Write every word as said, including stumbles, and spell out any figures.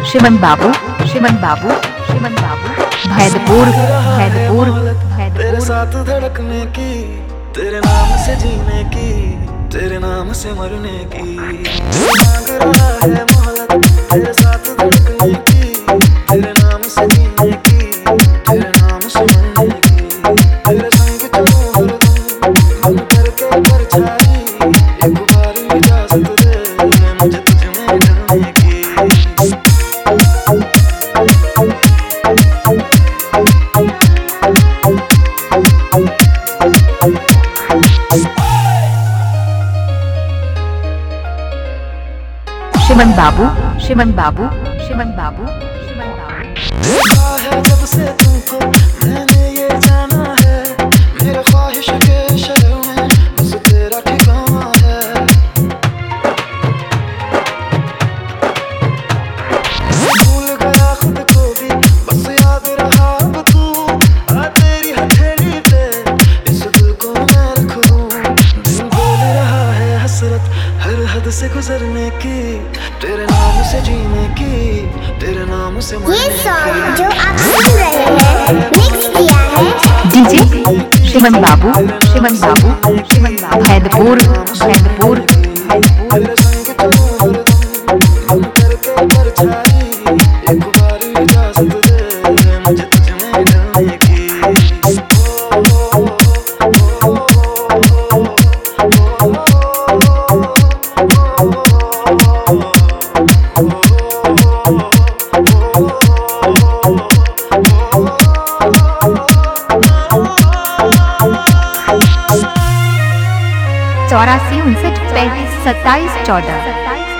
शिवन बाबू शिवन बाबू शिवन बाबू भैदपुर भैदपुर भैदपुर। तेरे साथ धड़कने की, तेरे नाम से जीने की, तेरे नाम से मरने की मांग रहा है मोहलत। तेरे साथ धड़कने की, तेरे नाम से जीने की, तेरे नाम से मरने की। तेरे संग चलूं हरदम हम करके परछाई, एक बार इजाजत दे मुझे तुझ में ढलने की। शिवन बाबू शिवन बाबू शिवन बाबू शिवन बाबू। देखा है जब से तुमको मैंने ये जाना है, मेरे ख्वाहिश के शहर में बस तेरा ठिकाना है। भूल गया खुद को भी बस याद रहा अब तू, आ तेरी हथेली पे इस दिल को मैं रख दूं। दिल बोल रहा है हसरत हर हद से गुजरने की, तेरे नाम से जीने की, तेरे नाम से मरने की। ये सॉन्ग जो आप सुन रहे हैं मिक्स किया है डीजे शिवन बाबू शिवन बाबू शिवन बाबू भैदपुर भैदपुर भैदपुर। तेरे संग चलूं हरदम हम करके परछाई, एक बार इजाजत दे मुझे तुझ में ढलने की। चौरासी उनसठ पैंतीस सत्ताईस चौदह।